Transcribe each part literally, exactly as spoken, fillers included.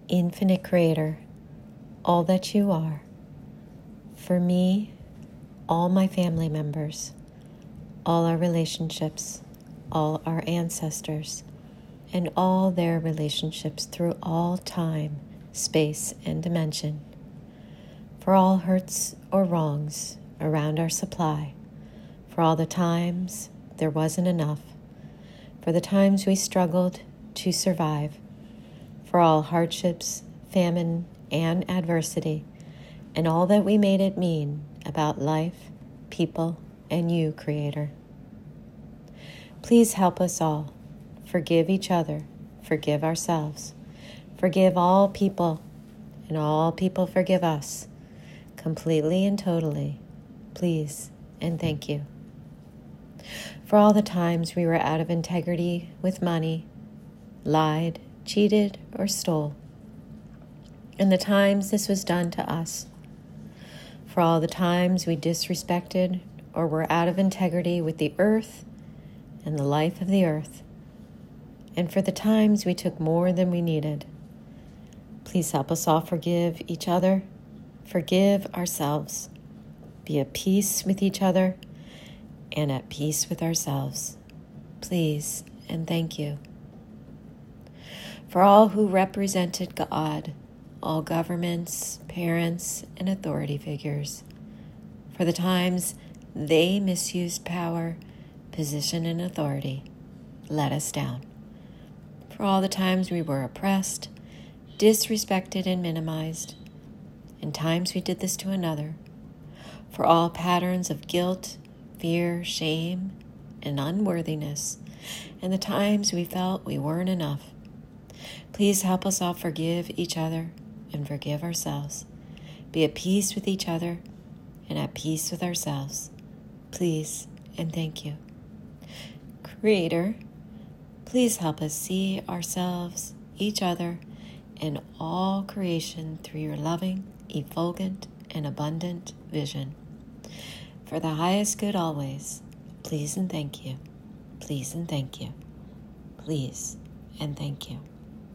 Infinite Creator, all that you are, for me, all my family members, all our relationships, all our ancestors, and all their relationships through all time, space, and dimension, for all hurts or wrongs around our supply, for all the times there wasn't enough, for the times we struggled to survive, for all hardships, famine, and adversity, and all that we made it mean about life, people, and you, Creator. Please help us all. Forgive each other. Forgive ourselves. Forgive all people, and all people forgive us, completely and totally. Please and thank you. For all the times we were out of integrity with money, lied, cheated, or stole, and the times this was done to us. For all the times we disrespected or were out of integrity with the earth and the life of the earth, and for the times we took more than we needed. Please help us all forgive each other, forgive ourselves, be at peace with each other, and at peace with ourselves. Please and thank you. For all who represented God, all governments, parents, and authority figures, for the times they misused power, position, and authority, let us down. For all the times we were oppressed, disrespected, and minimized, and times we did this to another, for all patterns of guilt, fear, shame, and unworthiness, and the times we felt we weren't enough. Please help us all forgive each other and forgive ourselves. Be at peace with each other and at peace with ourselves. Please and thank you. Creator, please help us see ourselves, each other, and all creation through your loving, effulgent, and abundant vision. For the highest good always, please and thank you. Please and thank you. Please and thank you.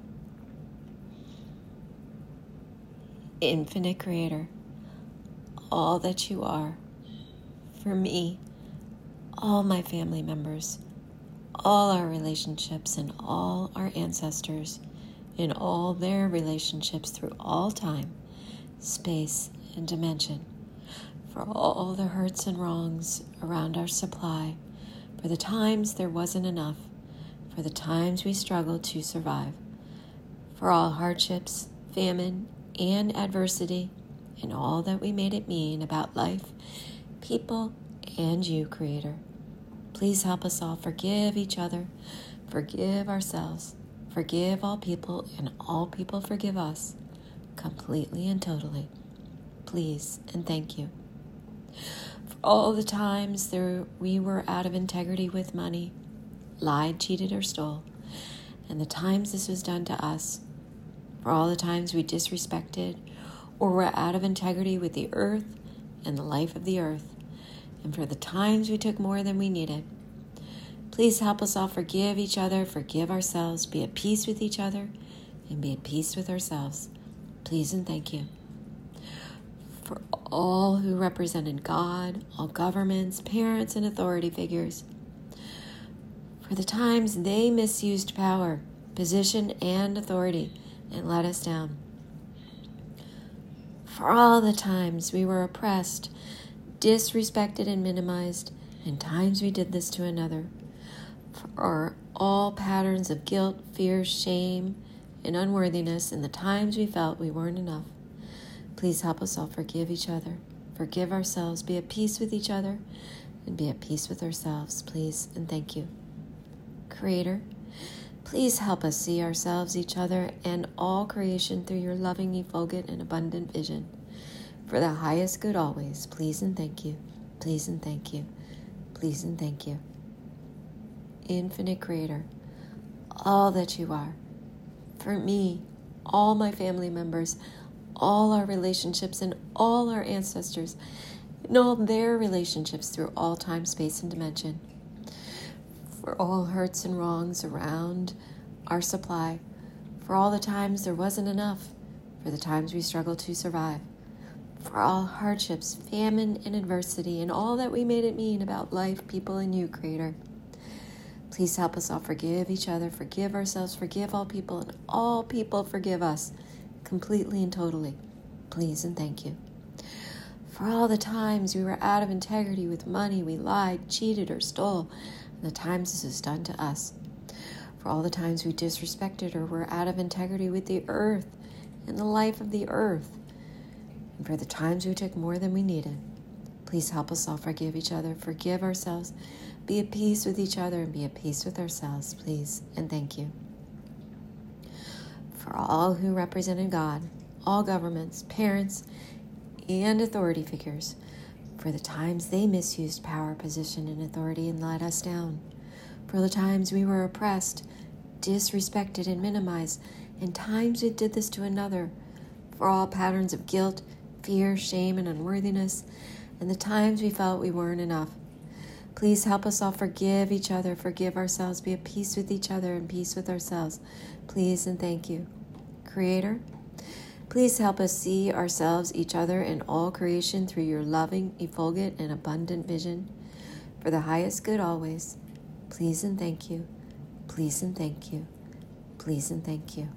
Infinite Creator, all that you are, for me, all my family members, all our relationships, and all our ancestors, in all their relationships through all time, space, and dimension, for all the hurts and wrongs around our supply, for the times there wasn't enough, for the times we struggled to survive, for all hardships, famine, and adversity, and all that we made it mean about life, people, and you, Creator. Please help us all forgive each other, forgive ourselves, forgive all people, and all people forgive us, completely and totally. Please and thank you. For all the times there we were out of integrity with money, lied, cheated, or stole, and the times this was done to us, for all the times we disrespected or were out of integrity with the earth and the life of the earth, and for the times we took more than we needed. Please help us all forgive each other, forgive ourselves, be at peace with each other, and be at peace with ourselves. Please and thank you. For all who represented God, all governments, parents, and authority figures, for the times they misused power, position, and authority, and let us down. For all the times we were oppressed, disrespected, and minimized, and times we did this to another. For all patterns of guilt, fear, shame, and unworthiness, and the times we felt we weren't enough. Please help us all forgive each other, forgive ourselves, be at peace with each other, and be at peace with ourselves. Please and thank you. Creator, please help us see ourselves, each other, and all creation through your loving, effulgent, and abundant vision. For the highest good always, please and thank you. Please and thank you. Please and thank you. Infinite Creator, all that you are, for me, all my family members, all our relationships, and all our ancestors, and all their relationships through all time, space, and dimension. For all hurts and wrongs around our supply, for all the times there wasn't enough, for the times we struggled to survive, for all hardships, famine, and adversity, and all that we made it mean about life, people, and you, Creator. Please help us all forgive each other, forgive ourselves, forgive all people, and all people forgive us completely and totally. Please and thank you. For all the times we were out of integrity with money, we lied, cheated, or stole, and the times this was done to us. For all the times we disrespected or were out of integrity with the earth and the life of the earth, and for the times we took more than we needed. Please help us all forgive each other, forgive ourselves, be at peace with each other, and be at peace with ourselves, please, and thank you. For all who represented God, all governments, parents, and authority figures, for the times they misused power, position, and authority and let us down, for the times we were oppressed, disrespected, and minimized, and times we did this to another, for all patterns of guilt, fear, shame, and unworthiness, and the times we felt we weren't enough. Please help us all forgive each other, forgive ourselves, be at peace with each other and peace with ourselves. Please and thank you. Creator, please help us see ourselves, each other, and all creation through your loving, effulgent, and abundant vision for the highest good always. Please and thank you. Please and thank you. Please and thank you.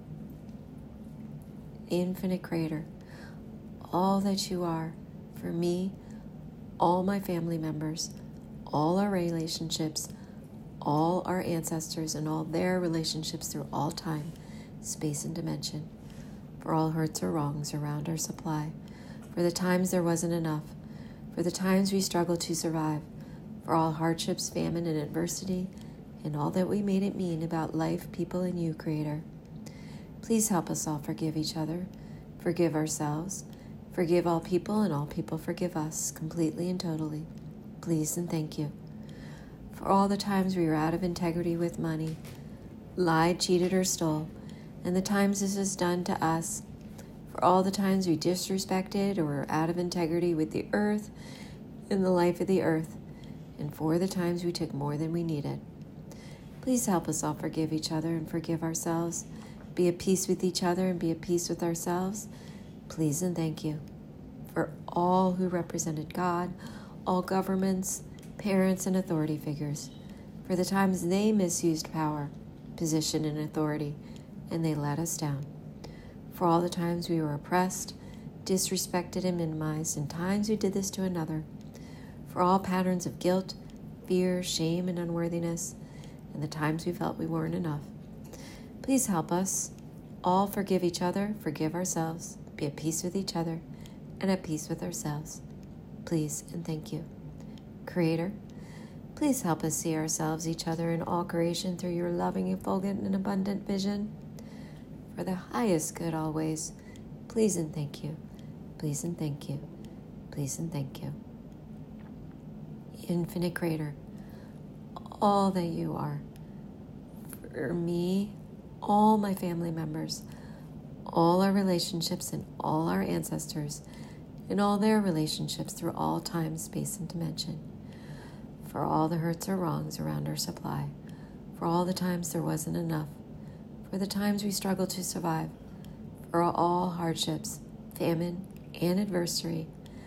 Infinite Creator, all that you are for me, all my family members, all our relationships, all our ancestors, and all their relationships through all time, space, and dimension, for all hurts or wrongs around our supply, for the times there wasn't enough, for the times we struggled to survive, for all hardships, famine, and adversity, and all that we made it mean about life, people, and you, Creator. Please help us all forgive each other, forgive ourselves, forgive all people, and all people forgive us completely and totally. Please and thank you. For all the times we were out of integrity with money, lied, cheated, or stole, and the times this was done to us, for all the times we disrespected or were out of integrity with the earth and the life of the earth, and for the times we took more than we needed. Please help us all forgive each other and forgive ourselves, be at peace with each other and be at peace with ourselves. Please and thank you. For all who represented God, all governments, parents, and authority figures, for the times they misused power, position, and authority, and they let us down. For all the times we were oppressed, disrespected, and minimized, and times we did this to another. For all patterns of guilt, fear, shame, and unworthiness, and the times we felt we weren't enough. Please help us all forgive each other, forgive ourselves, be at peace with each other, and at peace with ourselves. Please and thank you. Creator, please help us see ourselves, each other, and all creation through your loving, effulgent, and abundant vision for the highest good always. Please and thank you. Please and thank you. Please and thank you. Infinite Creator, all that you are for me, all my family members, all our relationships, and all our ancestors, and all their relationships through all time, space, and dimension, for all the hurts or wrongs around our supply, for all the times there wasn't enough, for the times we struggled to survive, for all hardships, famine, and adversity,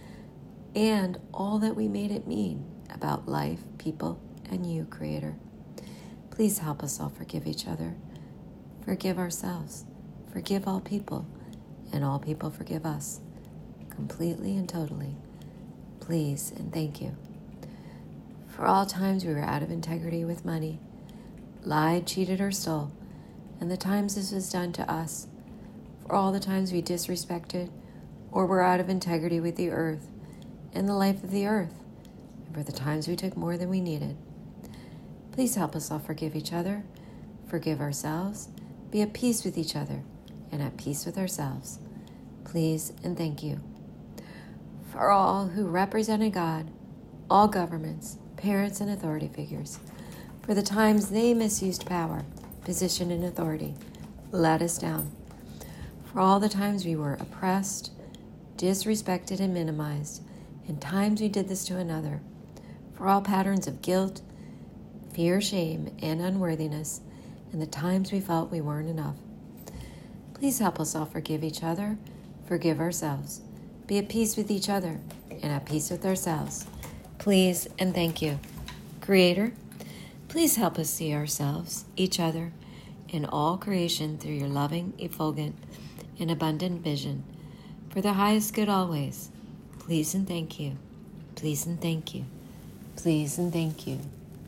and all that we made it mean about life, people, and you, Creator. Please help us all forgive each other, forgive ourselves, forgive all people, and all people forgive us completely and totally. Please and thank you. For all times we were out of integrity with money, lied, cheated, or stole, and the times this was done to us, for all the times we disrespected or were out of integrity with the earth and the life of the earth, and for the times we took more than we needed. Please help us all forgive each other, forgive ourselves, be at peace with each other, and at peace with ourselves. Please and thank you. For all who represented God, all governments, parents, and authority figures, for the times they misused power, position, and authority, let us down. For all the times we were oppressed, disrespected, and minimized, and times we did this to another. For all patterns of guilt, fear, shame, and unworthiness, and the times we felt we weren't enough. Please help us all forgive each other, forgive ourselves, be at peace with each other, and at peace with ourselves. Please and thank you. Creator, please help us see ourselves, each other, and all creation through your loving, effulgent, and abundant vision. For the highest good always. Please and thank you. Please and thank you. Please and thank you.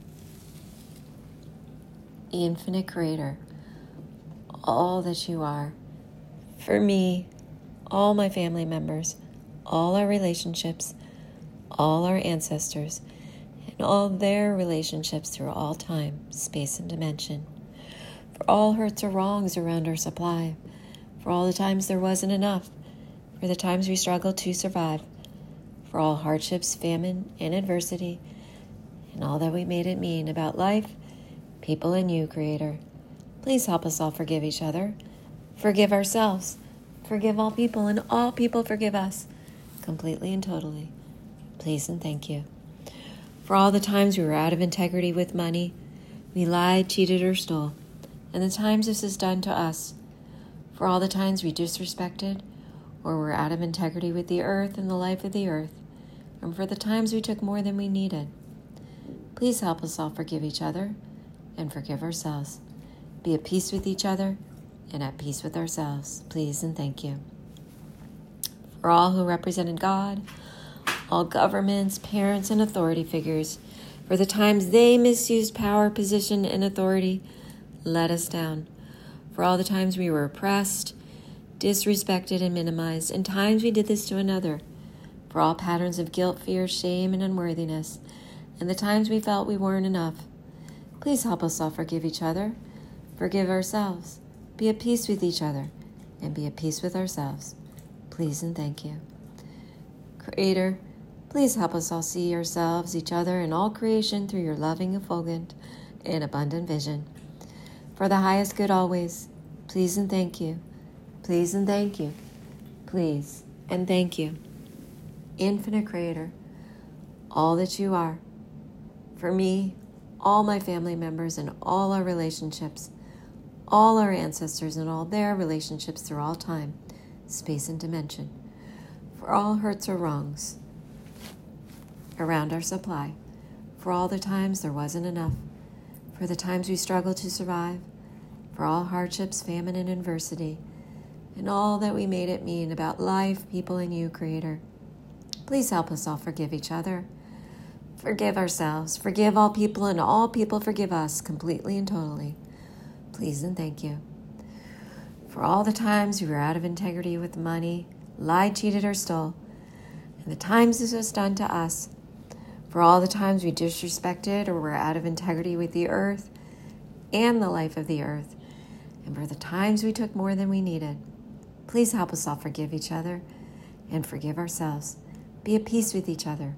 Infinite Creator, all that you are, for me, all my family members, all our relationships, all our ancestors, and all their relationships through all time, space, and dimension. For all hurts or wrongs around our supply, for all the times there wasn't enough, for the times we struggled to survive, for all hardships, famine, and adversity, and all that we made it mean about life, people, and you, Creator. Please help us all forgive each other, forgive ourselves, forgive all people, and all people forgive us, completely and totally. Please and thank you. For all the times we were out of integrity with money, we lied, cheated, or stole, and the times this is done to us. For all the times we disrespected or were out of integrity with the earth and the life of the earth, and for the times we took more than we needed. Please help us all forgive each other and forgive ourselves. Be at peace with each other and at peace with ourselves. Please and thank you. For all who represented God, all governments, parents, and authority figures, for the times they misused power, position, and authority, let us down. For all the times we were oppressed, disrespected, and minimized, and times we did this to another. For all patterns of guilt, fear, shame, and unworthiness, and the times we felt we weren't enough. Please help us all forgive each other, forgive ourselves, be at peace with each other, and be at peace with ourselves. Please and thank you. Creator, please help us all see ourselves, each other, and all creation through your loving, effulgent, and abundant vision. For the highest good always, please and thank you. Please and thank you. Please and thank you. Infinite Creator, all that you are, for me, all my family members, and all our relationships, all our ancestors, and all their relationships through all time, space, and dimension. For all hurts or wrongs around our supply, for all the times there wasn't enough, for the times we struggled to survive, for all hardships, famine, and adversity, and all that we made it mean about life, people, and you, Creator. Please help us all forgive each other, forgive ourselves, forgive all people, and all people forgive us completely and totally. Please and thank you. For all the times we were out of integrity with money, lied, cheated, or stole, and the times this was done to us, for all the times we disrespected or were out of integrity with the earth and the life of the earth, and for the times we took more than we needed. Please help us all forgive each other and forgive ourselves. Be at peace with each other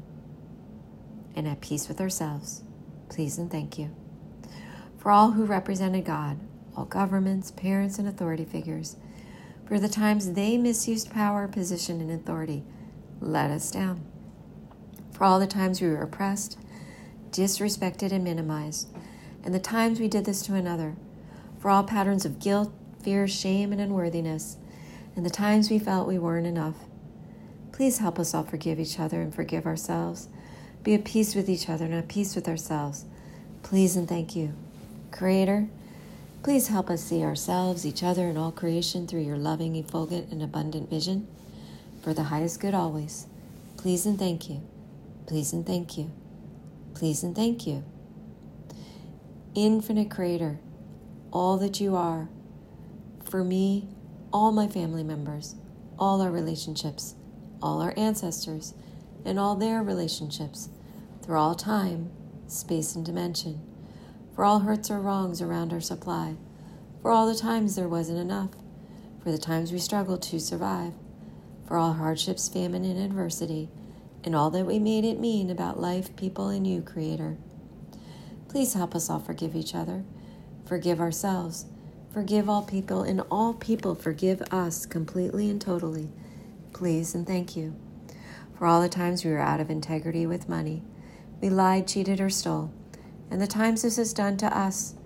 and at peace with ourselves. Please and thank you. For all who represented God, all governments, parents, and authority figures, for the times they misused power, position, and authority, let us down. For all the times we were oppressed, disrespected, and minimized, and the times we did this to another, for all patterns of guilt, fear, shame, and unworthiness, and the times we felt we weren't enough. Please help us all forgive each other and forgive ourselves. Be at peace with each other and at peace with ourselves. Please and thank you. Creator, please help us see ourselves, each other, and all creation through your loving, effulgent, and abundant vision. For the highest good always. Please and thank you. Please and thank you. Please and thank you. Infinite Creator, all that you are, for me, all my family members, all our relationships, all our ancestors, and all their relationships, through all time, space, and dimension, for all hurts or wrongs around our supply, for all the times there wasn't enough, for the times we struggled to survive, for all hardships, famine, and adversity, and all that we made it mean about life, people, and you, Creator. Please help us all forgive each other, forgive ourselves, forgive all people, and all people forgive us completely and totally. Please and thank you. For all the times we were out of integrity with money, we lied, cheated, or stole, and the times this has done to us,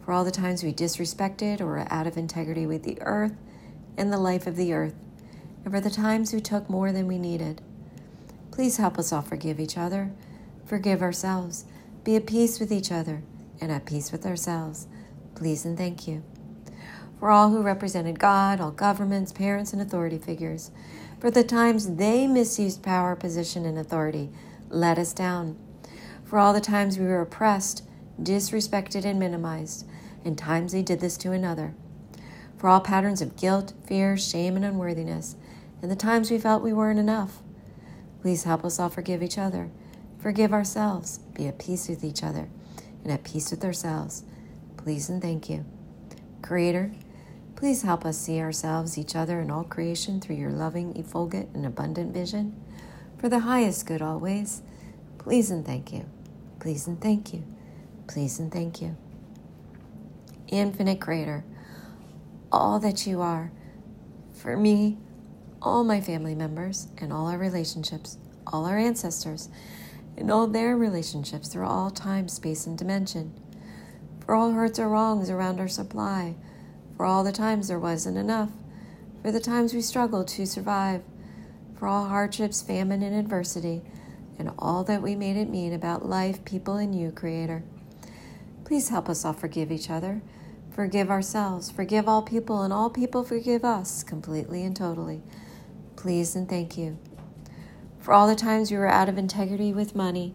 for all the times we disrespected or were out of integrity with the earth and the life of the earth, and for the times we took more than we needed. Please help us all forgive each other, forgive ourselves, be at peace with each other, and at peace with ourselves. Please and thank you. For all who represented God, all governments, parents, and authority figures, for the times they misused power, position, and authority, let us down. For all the times we were oppressed, disrespected, and minimized, and times they did this to another. For all patterns of guilt, fear, shame, and unworthiness, and the times we felt we weren't enough. Please help us all forgive each other, forgive ourselves, be at peace with each other, and at peace with ourselves. Please and thank you. Creator, please help us see ourselves, each other, and all creation through your loving, effulgent, and abundant vision for the highest good always. Please and thank you. Please and thank you. Please and thank you. Infinite Creator, all that you are, for me, all my family members, and all our relationships, all our ancestors, and all their relationships through all time, space, and dimension, for all hurts or wrongs around our supply, for all the times there wasn't enough, for the times we struggled to survive, for all hardships, famine, and adversity, and all that we made it mean about life, people, and you, Creator. Please help us all forgive each other, forgive ourselves, forgive all people, and all people forgive us completely and totally. Please and thank you. For all the times we were out of integrity with money,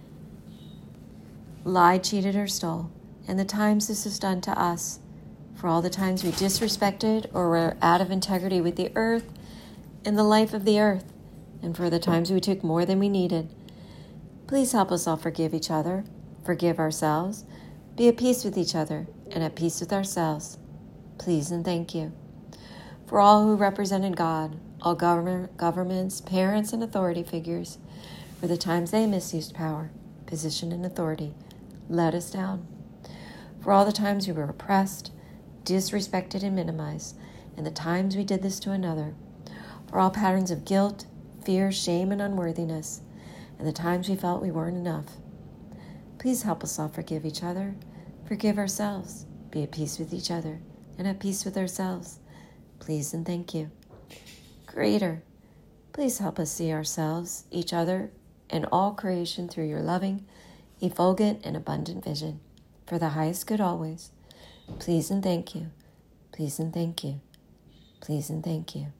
lied, cheated, or stole, and the times this was done to us, for all the times we disrespected or were out of integrity with the earth and the life of the earth, and for the times we took more than we needed. Please help us all forgive each other, forgive ourselves, be at peace with each other, and at peace with ourselves. Please and thank you. For all who represented God, all government, governments, parents, and authority figures, for the times they misused power, position, and authority, let us down. For all the times we were oppressed, disrespected, and minimized, and the times we did this to another, for all patterns of guilt, fear, shame, and unworthiness, and the times we felt we weren't enough. Please help us all forgive each other, forgive ourselves, be at peace with each other, and at peace with ourselves. Please and thank you. Creator, please help us see ourselves, each other, and all creation through your loving, effulgent, and abundant vision for the highest good always. Please and thank you. Please and thank you. Please and thank you.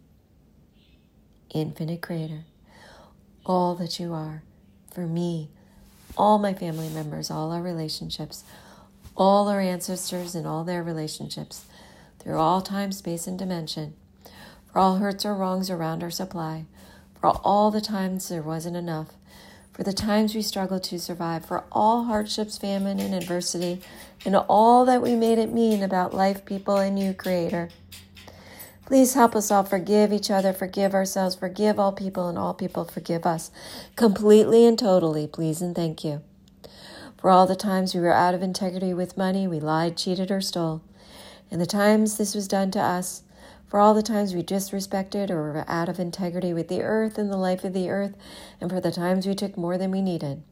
Infinite Creator, all that you are, for me, all my family members, all our relationships, all our ancestors and all their relationships, through all time, space, and dimension, for all hurts or wrongs around our supply, for all the times there wasn't enough, for the times we struggled to survive, for all hardships, famine, and adversity, and all that we made it mean about life, people, and you, Creator. Please help us all forgive each other, forgive ourselves, forgive all people, and all people forgive us completely and totally. Please and thank you. For all the times we were out of integrity with money, we lied, cheated, or stole, and the times this was done to us, for all the times we disrespected or were out of integrity with the earth and the life of the earth, and for the times we took more than we needed.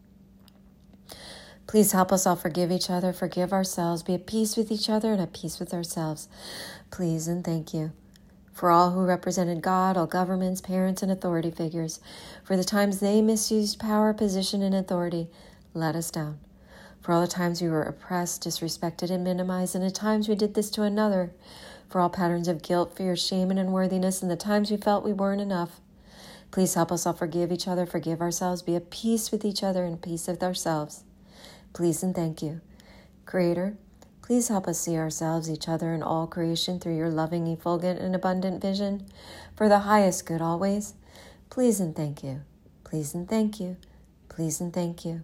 Please help us all forgive each other, forgive ourselves, be at peace with each other, and at peace with ourselves. Please and thank you. For all who represented God, all governments, parents, and authority figures, for the times they misused power, position, and authority, let us down. For all the times we were oppressed, disrespected, and minimized, and the times we did this to another, for all patterns of guilt, fear, shame, and unworthiness, and the times we felt we weren't enough. Please help us all forgive each other, forgive ourselves, be at peace with each other, and peace with ourselves. Please and thank you. Creator, please help us see ourselves, each other, and all creation through your loving, effulgent, and abundant vision for the highest good always. Please and thank you. Please and thank you. Please and thank you.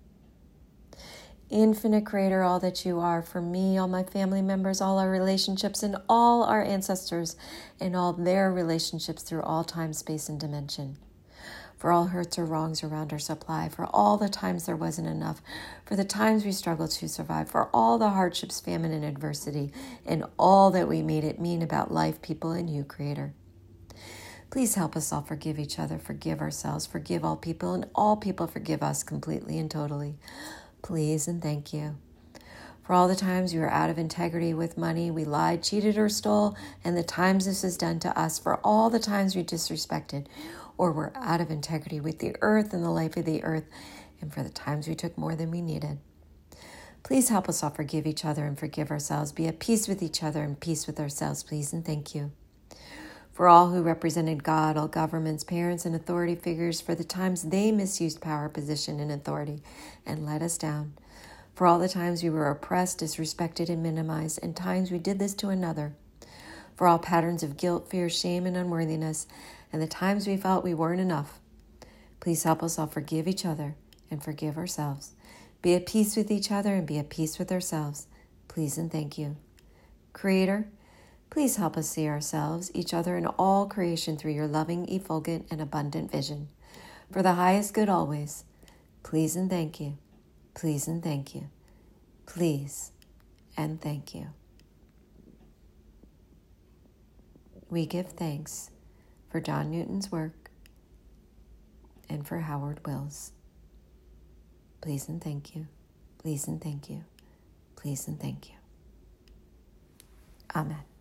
Infinite Creator, all that you are, for me, all my family members, all our relationships, and all our ancestors, and all their relationships through all time, space, and dimension. For all hurts or wrongs around our supply, for all the times there wasn't enough, for the times we struggled to survive, for all the hardships, famine, and adversity, and all that we made it mean about life, people, and you, Creator. Please help us all forgive each other, forgive ourselves, forgive all people, and all people forgive us completely and totally. Please and thank you. For all the times we were out of integrity with money, we lied, cheated, or stole, and the times this has done to us. For all the times we disrespected or were out of integrity with the earth and the life of the earth, and for the times we took more than we needed. Please help us all forgive each other and forgive ourselves. Be at peace with each other and peace with ourselves, please, and thank you. For all who represented God, all governments, parents, and authority figures, for the times they misused power, position, and authority and let us down. For all the times we were oppressed, disrespected, and minimized, and times we did this to another. For all patterns of guilt, fear, shame, and unworthiness, and the times we felt we weren't enough. Please help us all forgive each other and forgive ourselves. Be at peace with each other and be at peace with ourselves. Please and thank you. Creator, please help us see ourselves, each other, and all creation through your loving, effulgent, and abundant vision. For the highest good always. Please and thank you. Please and thank you. Please and thank you. We give thanks for John Newton's work and for Howard Wills. Please and thank you. Please and thank you. Please and thank you. Amen.